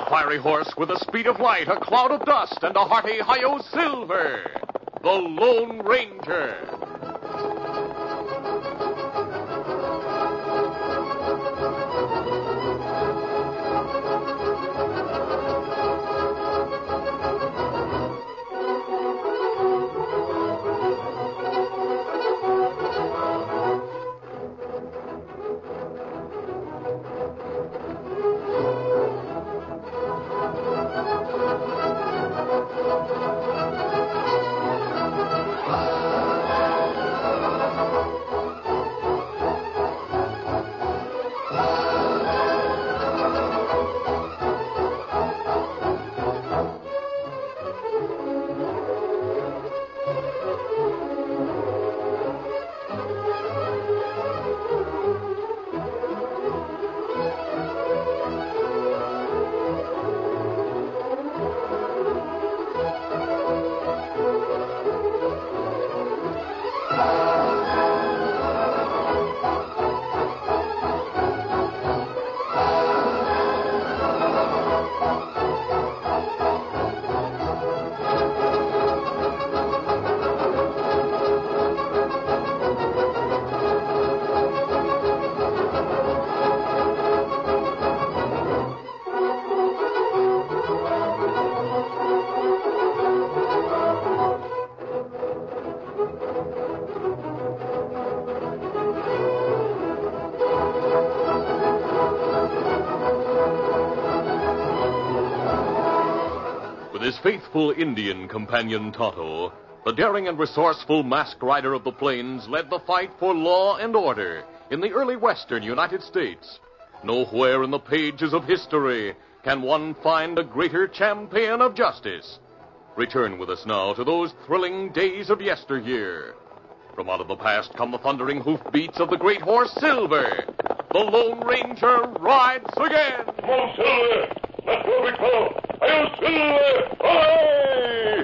fiery horse with the speed of light, a cloud of dust, and a hearty hi-yo silver. The Lone Ranger. His faithful Indian companion Tonto, the daring and resourceful masked rider of the plains, led the fight for law and order in the early western United States. Nowhere in the pages of history can one find a greater champion of justice. Return with us now to those thrilling days of yesteryear. From out of the past come the thundering hoofbeats of the great horse Silver. The Lone Ranger rides again. Come on, Silver! That's what we call. Hail, Silver! Away!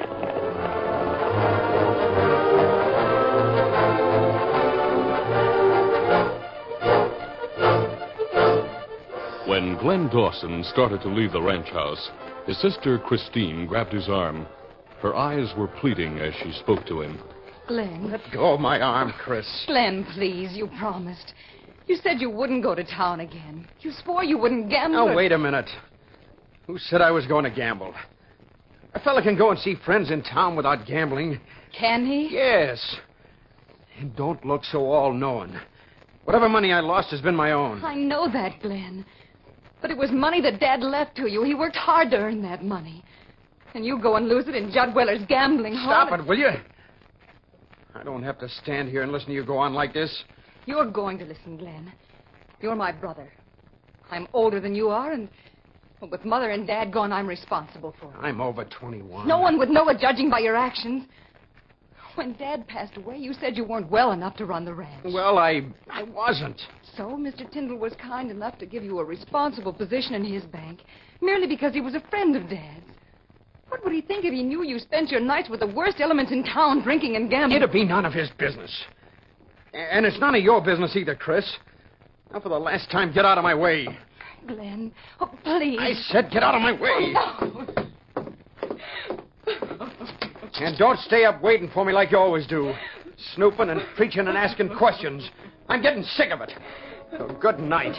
When Glenn Dawson started to leave the ranch house, his sister Christine grabbed his arm. Her eyes were pleading as she spoke to him. Glenn. Let go of my arm, Chris. Glenn, please, you promised. You said you wouldn't go to town again. You swore you wouldn't gamble. Now, wait a minute. Who said I was going to gamble? A fella can go and see friends in town without gambling. Can he? Yes. And don't look so all-knowing. Whatever money I lost has been my own. I know that, Glenn. But it was money that Dad left to you. He worked hard to earn that money. And you go and lose it in Judd Weller's gambling hall. Stop it, will you? I don't have to stand here and listen to you go on like this. You're going to listen, Glenn. You're my brother. I'm older than you are, and with Mother and Dad gone, I'm responsible for it. I'm over 21. No one would know it, judging by your actions. When Dad passed away, you said you weren't well enough to run the ranch. Well, I wasn't. So Mr. Tyndall was kind enough to give you a responsible position in his bank, merely because he was a friend of Dad's. What would he think if he knew you spent your nights with the worst elements in town, drinking and gambling? It'd be none of his business. And it's none of your business either, Chris. Now, for the last time, get out of my way. Glenn, oh, please. I said get out of my way. Oh, no. And don't stay up waiting for me like you always do. Snooping and preaching and asking questions. I'm getting sick of it. So good night.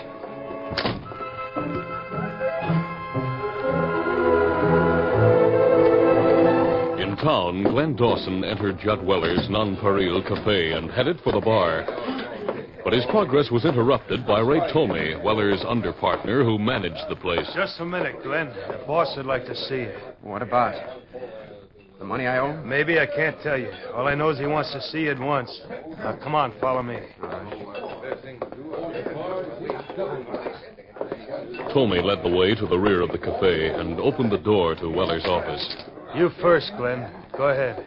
In town, Glenn Dawson entered Judd Weller's Nonpareil Cafe and headed for the bar. But his progress was interrupted by Ray Tomey, Weller's underpartner, who managed the place. Just a minute, Glenn. The boss would like to see you. What about? The money I owe? Maybe. I can't tell you. All I know is he wants to see you at once. Now, come on, follow me. Tomey led the way to the rear of the cafe and opened the door to Weller's office. You first, Glenn. Go ahead.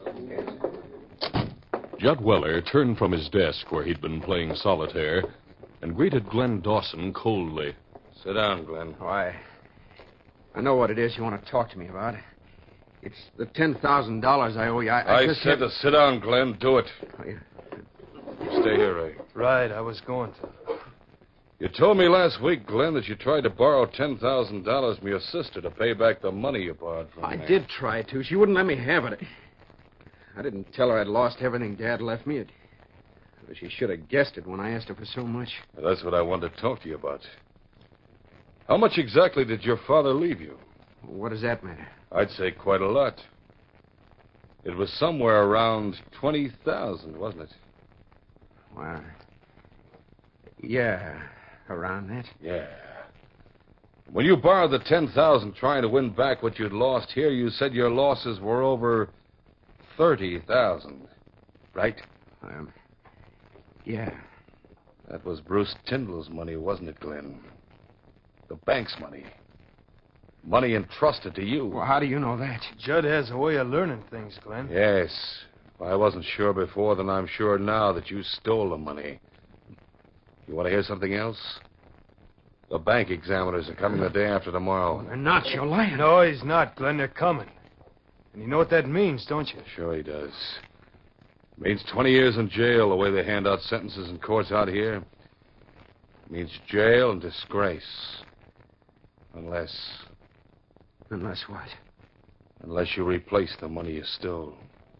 Judd Weller turned from his desk where he'd been playing solitaire and greeted Glenn Dawson coldly. Sit down, Glenn. Why, I know what it is you want to talk to me about. It's the $10,000 I owe you. I said to sit down, Glenn. Do it. Oh, yeah. You stay here, Ray. Right, I was going to. You told me last week, Glenn, that you tried to borrow $10,000 from your sister to pay back the money you borrowed from I me. did try to. She wouldn't let me have it. I didn't tell her I'd lost everything Dad left me. She should have guessed it when I asked her for so much. That's what I wanted to talk to you about. How much exactly did your father leave you? What does that matter? I'd say quite a lot. It was somewhere around 20,000, wasn't it? Well, yeah, around that. Yeah. When you borrowed the 10,000 trying to win back what you'd lost here, you said your losses were over 30,000, right? Yeah. That was Bruce Tyndall's money, wasn't it, Glenn? The bank's money. Money entrusted to you. Well, how do you know that? Judd has a way of learning things, Glenn. Yes. If I wasn't sure before, then I'm sure now that you stole the money. You want to hear something else? The bank examiners are coming the day after tomorrow. They're not. You're lying. No, he's not, Glenn. They're coming. And you know what that means, don't you? Sure he does. It means 20 years in jail, the way they hand out sentences in courts out here. It means jail and disgrace. Unless what? Unless you replace the money you stole.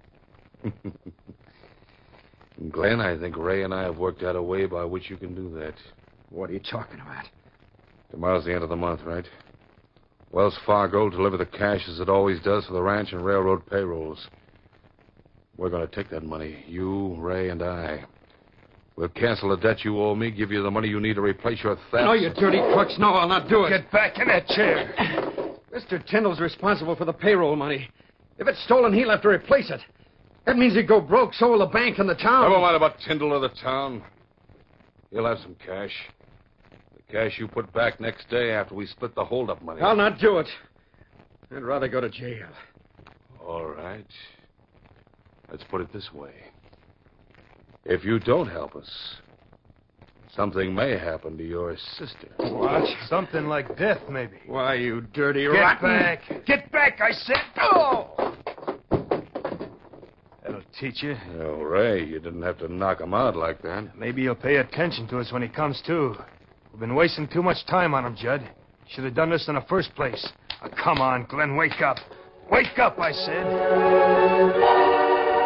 Glenn, I think Ray and I have worked out a way by which you can do that. What are you talking about? Tomorrow's the end of the month, right? Wells Fargo will deliver the cash as it always does for the ranch and railroad payrolls. We're going to take that money, you, Ray, and I. We'll cancel the debt you owe me, give you the money you need to replace your theft. No, you dirty crooks. No, I'll not do it. Get back in that chair. Mr. Tyndall's responsible for the payroll money. If it's stolen, he'll have to replace it. That means he'd go broke, so will the bank and the town. Never mind about Tyndall or the town. He'll have some cash. The cash you put back next day after we split the hold-up money. I'll not do it. I'd rather go to jail. All right. Let's put it this way. If you don't help us, something may happen to your sister. What? Something like death, maybe. Why, you dirty Get rotten... back. Get back, I said. Oh! That'll teach you. Oh, Ray, you didn't have to knock him out like that. Maybe he'll pay attention to us when he comes to. We've been wasting too much time on him, Judd. Should have done this in the first place. Come on, Glenn, wake up. Wake up, I said.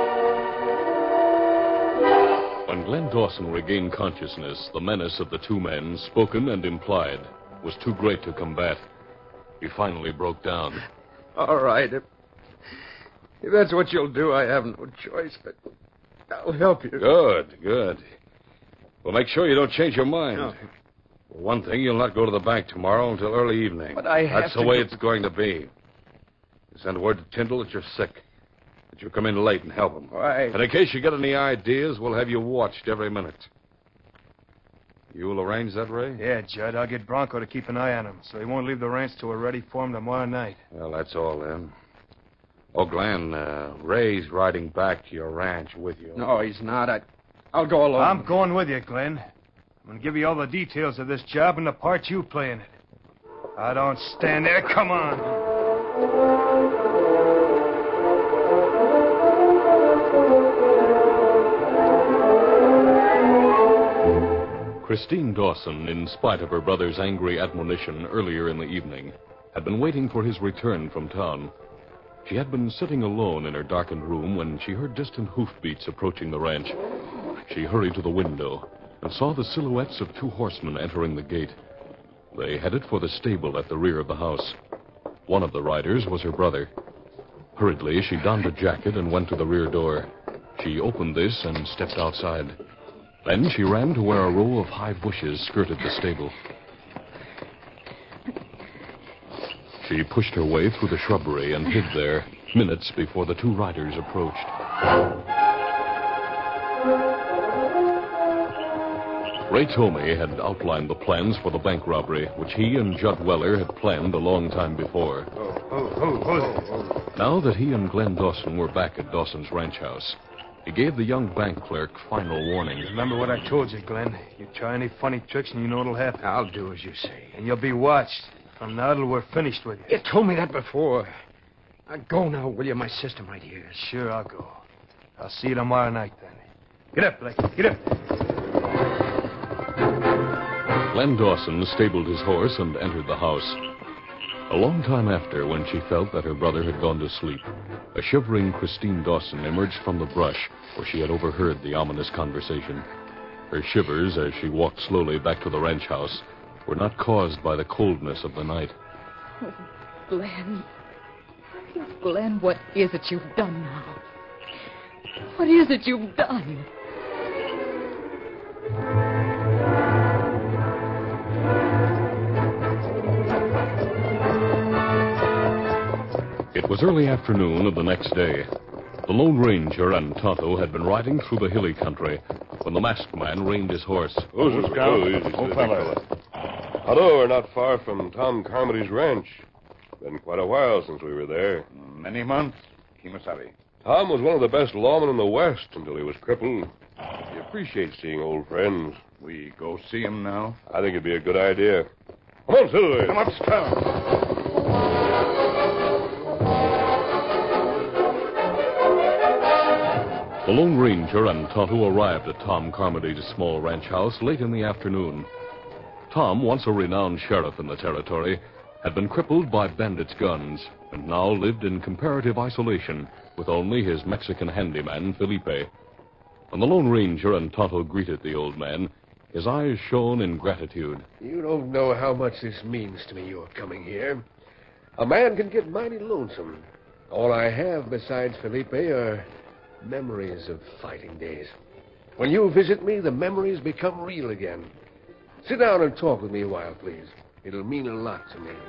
When Glenn Dawson regained consciousness, the menace of the two men, spoken and implied, was too great to combat. He finally broke down. All right. If that's what you'll do, I have no choice, but I'll help you. Good. Well, make sure you don't change your mind. No. For one thing, you'll not go to the bank tomorrow until early evening. But I have That's to the way go- it's going to be. You send word to Tyndall that you're sick, that you'll come in late and help him. Why? And in case you get any ideas, we'll have you watched every minute. You'll arrange that, Ray? Yeah, Judd, I'll get Bronco to keep an eye on him, so he won't leave the ranch till we're ready for him tomorrow night. Well, that's all then. Oh, Glenn, Ray's riding back to your ranch with you. No, he's not. I'll go alone. I'm going with you, Glenn. I'm going to give you all the details of this job and the part you play in it. I don't stand there. Come on. Christine Dawson, in spite of her brother's angry admonition earlier in the evening, had been waiting for his return from town. She had been sitting alone in her darkened room when she heard distant hoofbeats approaching the ranch. She hurried to the window and saw the silhouettes of two horsemen entering the gate. They headed for the stable at the rear of the house. One of the riders was her brother. Hurriedly, she donned a jacket and went to the rear door. She opened this and stepped outside. Then she ran to where a row of high bushes skirted the stable. She pushed her way through the shrubbery and hid there minutes before the two riders approached. Ray Tomey had outlined the plans for the bank robbery, which he and Judd Weller had planned a long time before. Now that he and Glenn Dawson were back at Dawson's ranch house, he gave the young bank clerk final warning. Remember what I told you, Glenn. You try any funny tricks and you know what'll happen. I'll do as you say. And you'll be watched. From now till we're finished with you. You told me that before. Now go now, will you? My sister might hear us. Sure, I'll go. I'll see you tomorrow night, then. Get up, Blake. Get up. Glen Dawson stabled his horse and entered the house. A long time after, when she felt that her brother had gone to sleep, a shivering Christine Dawson emerged from the brush where she had overheard the ominous conversation. Her shivers, as she walked slowly back to the ranch house, were not caused by the coldness of the night. Oh, Glen. Glen, what is it you've done now? What is it you've done? It was early afternoon of the next day. The Lone Ranger and Tonto had been riding through the hilly country when the masked man reined his horse. Who's the scout? Oh, fella. Hello, we're not far from Tom Carmody's ranch. Been quite a while since we were there. Many months, Kimasabi. Tom was one of the best lawmen in the West until he was crippled. He appreciates seeing old friends. We go see him now? I think it'd be a good idea. Come on, Silver. Come up, Scout. The Lone Ranger and Tonto arrived at Tom Carmody's small ranch house late in the afternoon. Tom, once a renowned sheriff in the territory, had been crippled by bandits' guns and now lived in comparative isolation with only his Mexican handyman, Felipe. When the Lone Ranger and Tonto greeted the old man, his eyes shone in gratitude. You don't know how much this means to me, your coming here. A man can get mighty lonesome. All I have besides Felipe are memories of fighting days. When you visit me, the memories become real again. Sit down and talk with me a while, please. It'll mean a lot to me.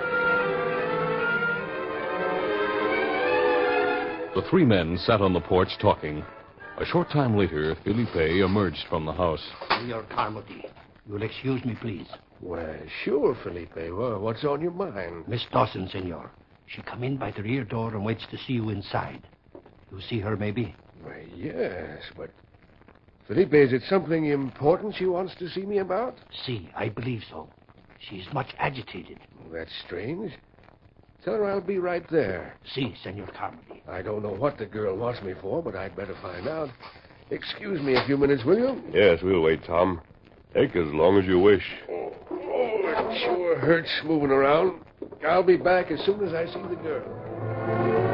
The three men sat on the porch talking. A short time later, Felipe emerged from the house. Senor Carmody, you'll excuse me, please. Well, sure, Felipe. Well, what's on your mind? Miss Dawson, senor. She come in by the rear door and waits to see you inside. You see her, maybe? Why, yes, but... Felipe, is it something important she wants to see me about? Si, I believe so. She's much agitated. Well, that's strange. Tell her I'll be right there. Si, Senor Carmody. I don't know what the girl wants me for, but I'd better find out. Excuse me a few minutes, will you? Yes, we'll wait, Tom. Take as long as you wish. Oh, it sure hurts moving around. I'll be back as soon as I see the girl.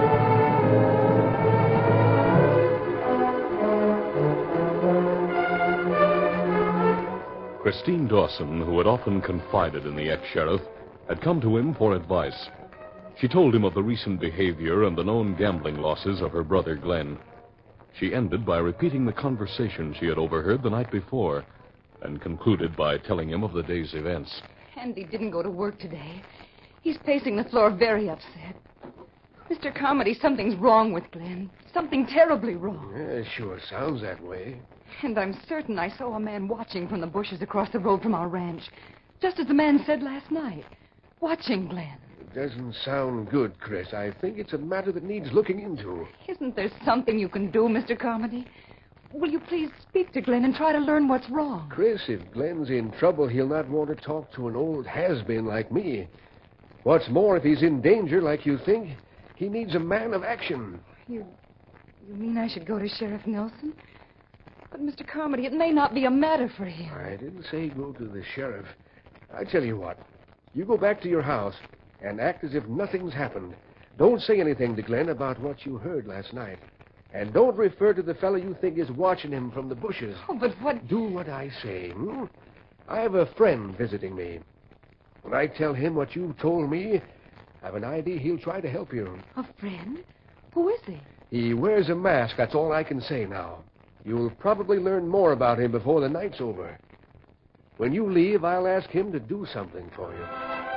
Christine Dawson, who had often confided in the ex-sheriff, had come to him for advice. She told him of the recent behavior and the known gambling losses of her brother Glen. She ended by repeating the conversation she had overheard the night before, and concluded by telling him of the day's events. Andy didn't go to work today. He's pacing the floor very upset. Mr. Carmody, something's wrong with Glen. Something terribly wrong. Yeah, sure sounds that way. And I'm certain I saw a man watching from the bushes across the road from our ranch. Just as the man said last night. Watching Glen. It doesn't sound good, Chris. I think it's a matter that needs looking into. Isn't there something you can do, Mr. Carmody? Will you please speak to Glen and try to learn what's wrong? Chris, if Glen's in trouble, he'll not want to talk to an old has-been like me. What's more, if he's in danger like you think, he needs a man of action. You mean I should go to Sheriff Nelson? But, Mr. Carmody, it may not be a matter for him. I didn't say go to the sheriff. I tell you what. You go back to your house and act as if nothing's happened. Don't say anything to Glen about what you heard last night. And don't refer to the fellow you think is watching him from the bushes. Oh, but what... Do what I say, I have a friend visiting me. When I tell him what you told me, I've an idea he'll try to help you. A friend? Who is he? He wears a mask, that's all I can say now. You'll probably learn more about him before the night's over. When you leave, I'll ask him to do something for you.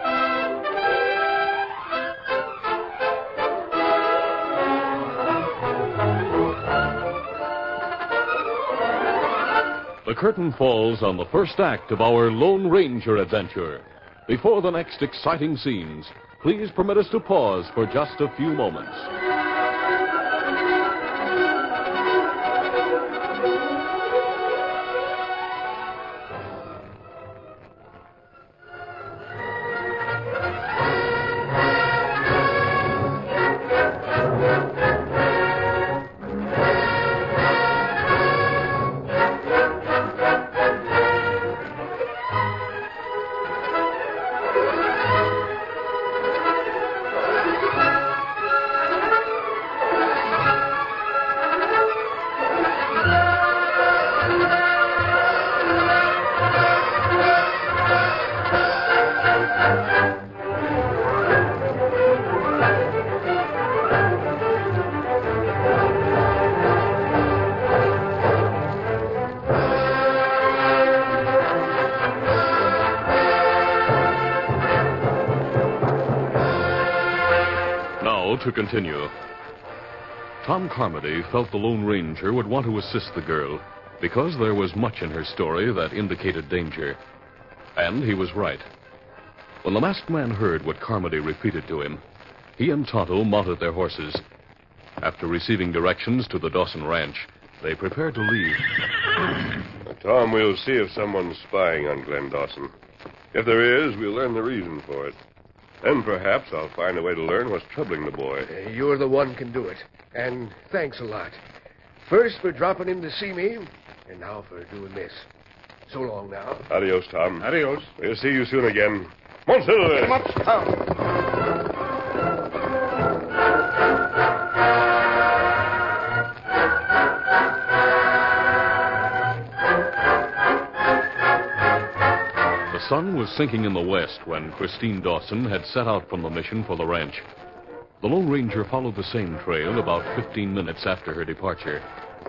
The curtain falls on the first act of our Lone Ranger adventure. Before the next exciting scenes, please permit us to pause for just a few moments. to continue. Tom Carmody felt the Lone Ranger would want to assist the girl because there was much in her story that indicated danger. And he was right. When the masked man heard what Carmody repeated to him, he and Tonto mounted their horses. After receiving directions to the Dawson Ranch, they prepared to leave. Tom, we'll see if someone's spying on Glenn Dawson. If there is, we'll learn the reason for it. Then perhaps I'll find a way to learn what's troubling the boy. You're the one can do it. And thanks a lot. First for dropping in to see me, and now for doing this. So long now. Adios, Tom. Adios. We'll see you soon again. Come on, Silver. Come up, Tom. The sun was sinking in the west when Christine Dawson had set out from the mission for the ranch. The Lone Ranger followed the same trail about 15 minutes after her departure.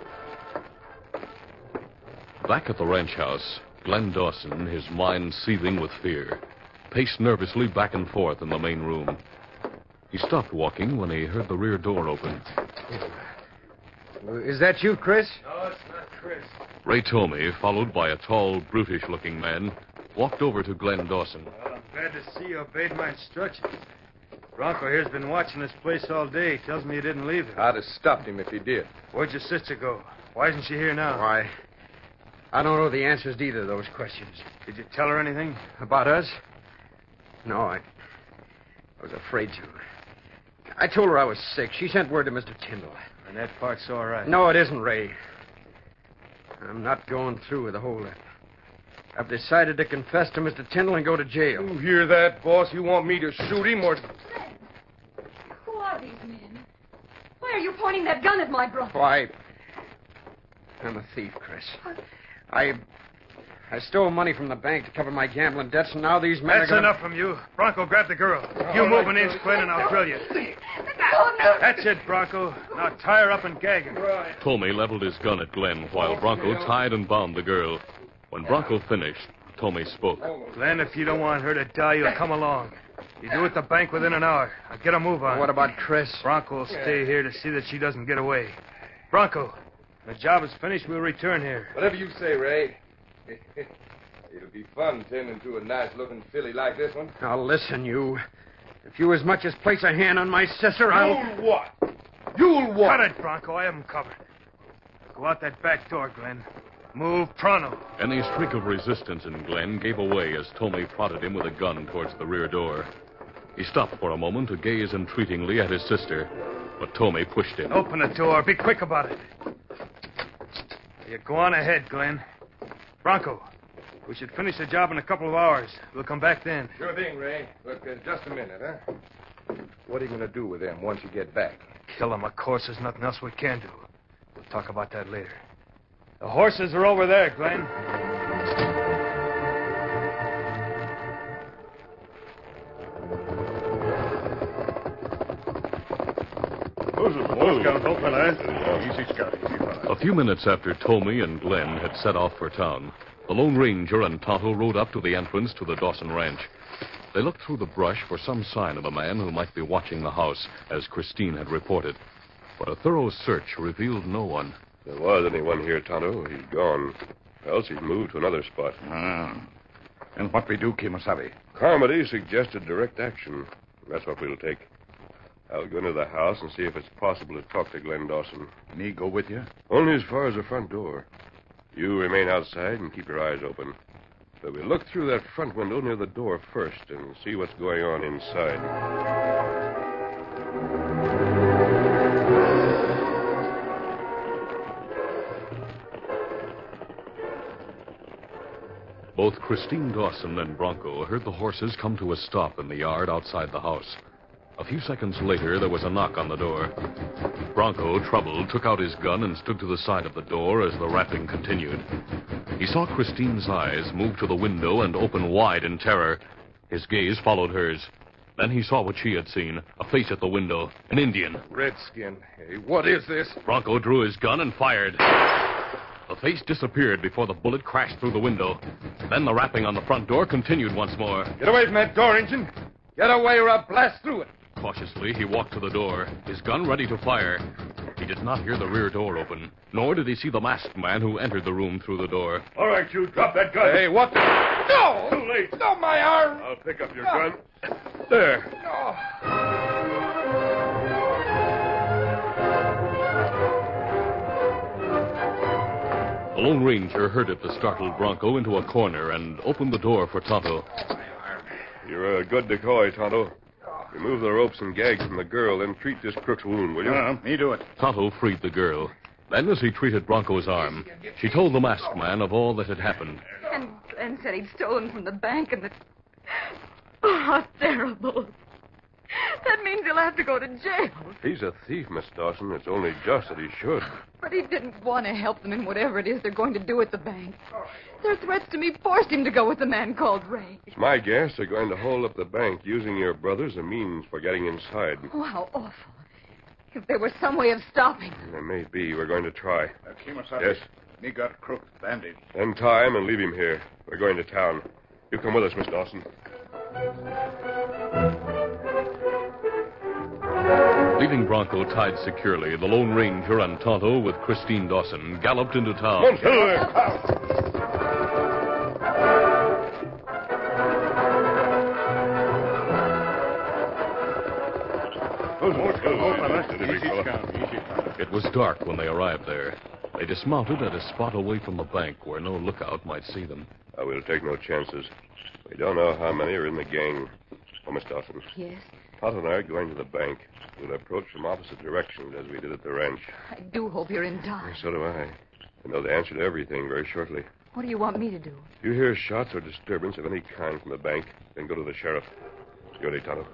Back at the ranch house, Glenn Dawson, his mind seething with fear, paced nervously back and forth in the main room. He stopped walking when he heard the rear door open. Is that you, Chris? No, it's not Chris. Ray Tomey, followed by a tall, brutish-looking man, walked over to Glenn Dawson. Well, I'm glad to see you obeyed my instructions. Bronco here's been watching this place all day. Tells me you didn't leave it. I'd have stopped him if he did. Where'd your sister go? Why isn't she here now? Why, I don't know the answers to either of those questions. Did you tell her anything? About us? No, I was afraid to. I told her I was sick. She sent word to Mr. Tyndall. And that part's all right. No, it isn't, Ray. I'm not going through with the holdup. I've decided to confess to Mr. Tyndall and go to jail. You hear that, boss? You want me to shoot him or... Who are these men? Why are you pointing that gun at my brother? Why, I'm a thief, Chris. I stole money from the bank to cover my gambling debts, and now these men That's are gonna... enough from you. Bronco, grab the girl. You move an inch, Glenn, and I'll drill you. Oh, no. That's it, Bronco. Now tie her up and gag her. Tomey leveled his gun at Glenn while Bronco tied and bound the girl. When Bronco finished, Tomey spoke. Glenn, if you don't want her to die, you'll come along. You do at the bank within an hour. I'll get a move on. What about Chris? Bronco will stay here to see that she doesn't get away. Bronco, when the job is finished, we'll return here. Whatever you say, Ray. It'll be fun tending to a nice-looking filly like this one. Now, listen, you. If you as much as place a hand on my sister, I'll... You'll what? You'll what? Cut it, Bronco. I have him covered. Go out that back door, Glenn. Move pronto. Any streak of resistance in Glenn gave away as Tomey prodded him with a gun towards the rear door. He stopped for a moment to gaze entreatingly at his sister, but Tomey pushed him. Open the door. Be quick about it. You go on ahead, Glenn. Bronco, we should finish the job in a couple of hours. We'll come back then. Sure thing, Ray. But just a minute, huh? What are you going to do with them once you get back? Kill them, of course. There's nothing else we can do. We'll talk about that later. The horses are over there, Glenn. A few minutes after Tomey and Glenn had set off for town, the Lone Ranger and Tonto rode up to the entrance to the Dawson Ranch. They looked through the brush for some sign of a man who might be watching the house, as Christine had reported. But a thorough search revealed no one. There was anyone here, Tonto. He's gone. Else he's moved to another spot. And what we do, Kimasabi? Carmody suggested direct action. That's what we'll take. I'll go into the house and see if it's possible to talk to Glenn Dawson. Me go with you? Only as far as the front door. You remain outside and keep your eyes open. But we'll look through that front window near the door first and see what's going on inside. Both Christine Dawson and Bronco heard the horses come to a stop in the yard outside the house. A few seconds later, there was a knock on the door. Bronco, troubled, took out his gun and stood to the side of the door as the rapping continued. He saw Christine's eyes move to the window and open wide in terror. His gaze followed hers. Then he saw what she had seen, a face at the window, an Indian. Redskin. Hey, what is this? Bronco drew his gun and fired. The face disappeared before the bullet crashed through the window. Then the rapping on the front door continued once more. Get away from that door, Injun. Get away or I'll blast through it. Cautiously, he walked to the door, his gun ready to fire. He did not hear the rear door open, nor did he see the masked man who entered the room through the door. All right, you drop that gun. Hey, what? No! Too late. No, my arm! I'll pick up your gun. There. No. The Lone Ranger herded the startled Bronco into a corner and opened the door for Tonto. You're a good decoy, Tonto. Remove the ropes and gags from the girl, then treat this crook's wound, will you? Me do it. Tonto freed the girl. Then, as he treated Bronco's arm, she told the masked man of all that had happened. And Glenn said he'd stolen from the bank and that... Oh, how terrible. That means he'll have to go to jail. He's a thief, Miss Dawson. It's only just that he should. But he didn't want to help them in whatever it is they're going to do at the bank. Their threats to me forced him to go with the man called Ray. It's my guess they're going to hold up the bank using your brother as a means for getting inside. Oh, how awful. If there was some way of stopping. There may be. We're going to try. Kimasabi. Yes? Me got crook bandage. Then tie him and leave him here. We're going to town. You come with us, Miss Dawson. Leaving Bronco tied securely, the Lone Ranger and Tonto with Christine Dawson galloped into town. Come on, Silver. It was dark when they arrived there. They dismounted at a spot away from the bank where no lookout might see them. We'll take no chances. We don't know how many are in the gang. Oh, Miss Dawson. Yes? Tonto and I are going to the bank. We'll approach from opposite directions as we did at the ranch. I do hope you're in time. So do I. I know the answer to everything very shortly. What do you want me to do? If you hear shots or disturbance of any kind from the bank, then go to the sheriff. You ready, Tonto?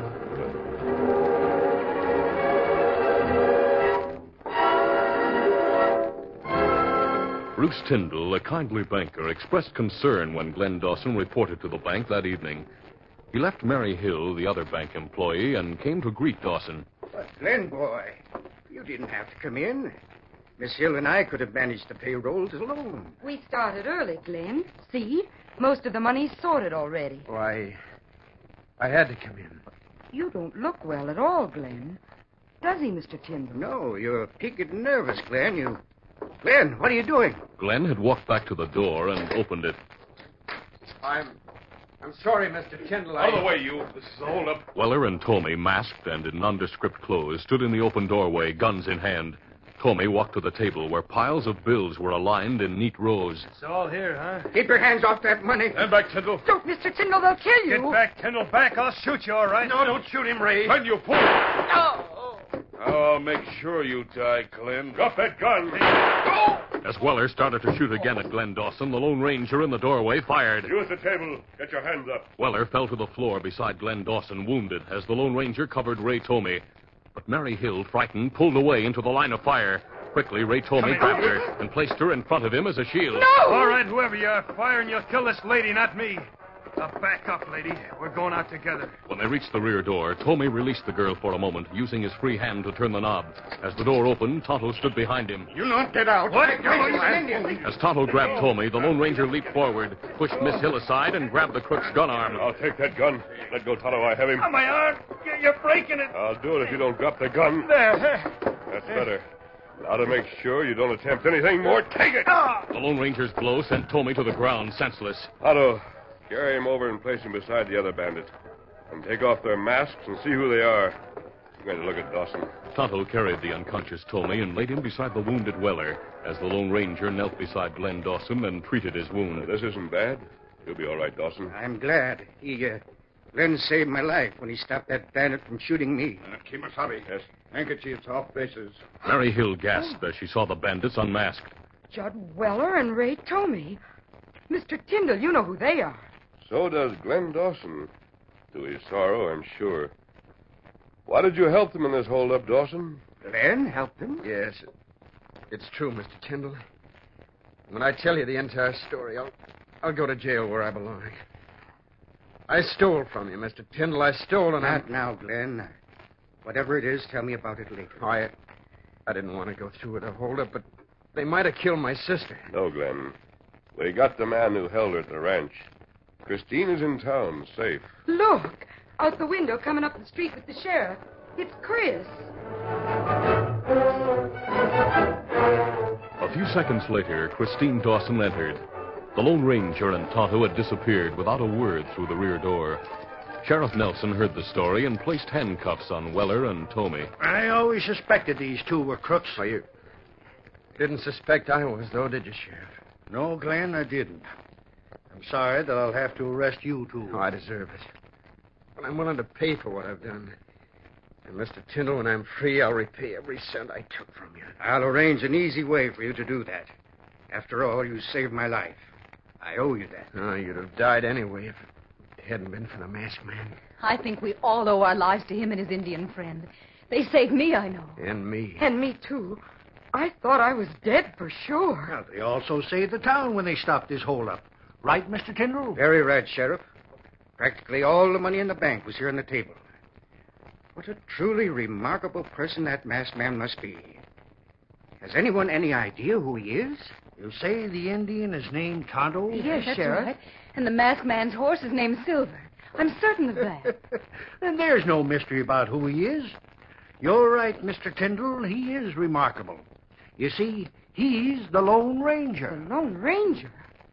Bruce Tyndall, a kindly banker, expressed concern when Glenn Dawson reported to the bank that evening. He left Mary Hill, the other bank employee, and came to greet Dawson. But, Glenn, boy, you didn't have to come in. Miss Hill and I could have managed the payrolls alone. We started early, Glenn. See? Most of the money's sorted already. Why, I had to come in. You don't look well at all, Glenn. Does he, Mr. Tyndall? No, you're peaked and nervous, Glenn. Glenn, what are you doing? Glenn had walked back to the door and opened it. I'm sorry, Mr. Tyndall. Out of the way, you. This is a hold-up. Weller and Tommy, masked and in nondescript clothes, stood in the open doorway, guns in hand. Tommy walked to the table where piles of bills were aligned in neat rows. It's all here, huh? Keep your hands off that money. Stand back, Tyndall. Don't, Mr. Tyndall, they'll kill you. Get back, Tyndall, back. I'll shoot you, all right? No, don't shoot him, Ray. When you pull. I'll make sure you die, Glenn. Drop that gun. As Weller started to shoot again at Glenn Dawson, the Lone Ranger in the doorway fired. You at the table. Get your hands up. Weller fell to the floor beside Glenn Dawson, wounded, as the Lone Ranger covered Ray Tomey. But Mary Hill, frightened, pulled away into the line of fire. Quickly, Ray Tomey grabbed her and placed her in front of him as a shield. No! All right, whoever you are, fire and you'll kill this lady, not me. Now back up, lady. We're going out together. When they reached the rear door, Tomey released the girl for a moment, using his free hand to turn the knob. As the door opened, Tonto stood behind him. You not get out. What? As Tonto grabbed Tomey, the Lone Ranger leaped forward, pushed Miss Hill aside, and grabbed the crook's gun arm. I'll take that gun. Let go, Tonto. I have him. Oh, my arm. You're breaking it. I'll do it if you don't drop the gun. There. That's better. Now to make sure you don't attempt anything more, take it. The Lone Ranger's blow sent Tomey to the ground, senseless. Tonto, carry him over and place him beside the other bandit. And take off their masks and see who they are. I'm going to look at Dawson. Tonto carried the unconscious Tomey and laid him beside the wounded Weller, as the Lone Ranger knelt beside Glenn Dawson and treated his wound. This isn't bad. You'll be all right, Dawson. I'm glad. Glenn saved my life when he stopped that bandit from shooting me. Kimasabi. Yes. Handkerchiefs off faces. Mary Hill gasped as she saw the bandits unmasked. Judd Weller and Ray Tomey. Mr. Tyndall, you know who they are. So does Glenn Dawson. To his sorrow, I'm sure. Why did you help them in this holdup, Dawson? Glenn helped him? Yes. It's true, Mr. Tyndall. When I tell you the entire story, I'll go to jail where I belong. I stole from you, Mr. Tyndall. I stole and Not now, Glenn. Whatever it is, tell me about it later. Oh, I didn't want to go through with a holdup, but they might have killed my sister. No, Glenn. We got the man who held her at the ranch. Christine is in town, safe. Look, Out the window, coming up the street with the sheriff. It's Chris. A few seconds later, Christine Dawson entered. The Lone Ranger and Tonto had disappeared without a word through the rear door. Sheriff Nelson heard the story and placed handcuffs on Weller and Tomey. I always suspected these two were crooks. Oh, you didn't suspect I was, though, did you, Sheriff? No, Glenn, I didn't. I'm sorry that I'll have to arrest you, too. Oh, I deserve it. But I'm willing to pay for what I've done. And, Mr. Tyndall, when I'm free, I'll repay every cent I took from you. I'll arrange an easy way for you to do that. After all, you saved my life. I owe you that. Oh, you'd have died anyway if it hadn't been for the masked man. I think we all owe our lives to him and his Indian friend. They saved me, I know. And me. And me, too. I thought I was dead for sure. Well, they also saved the town when they stopped this holdup. Right, Mr. Tyndall? Very right, Sheriff. Practically all the money in the bank was here on the table. What a truly remarkable person that masked man must be. Has anyone any idea who he is? You say the Indian is named Tonto? Yes, that's Sheriff. Right. And the masked man's horse is named Silver. I'm certain of that. Then there's no mystery about who he is. You're right, Mr. Tyndall. He is remarkable. You see, he's the Lone Ranger. The Lone Ranger?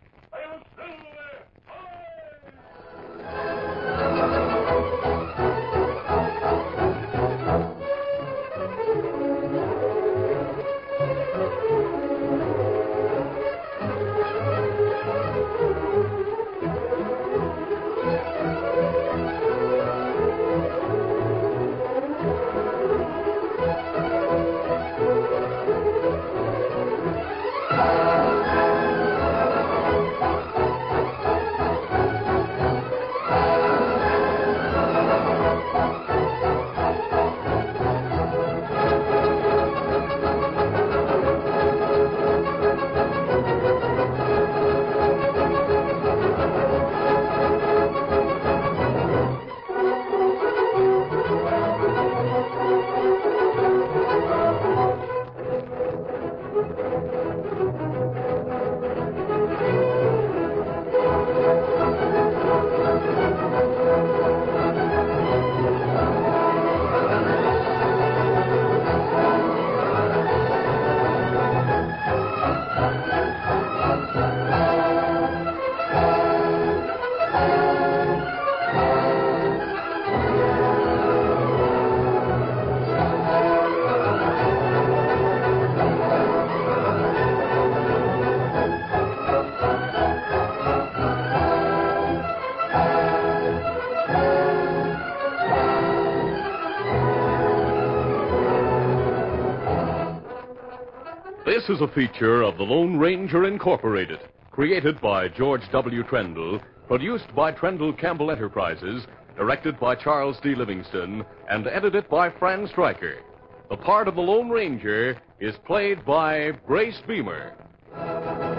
This is a feature of the Lone Ranger Incorporated, created by George W. Trendle, produced by Trendle Campbell Enterprises, directed by Charles D. Livingston, and edited by Fran Stryker. The part of the Lone Ranger is played by Brace Beamer.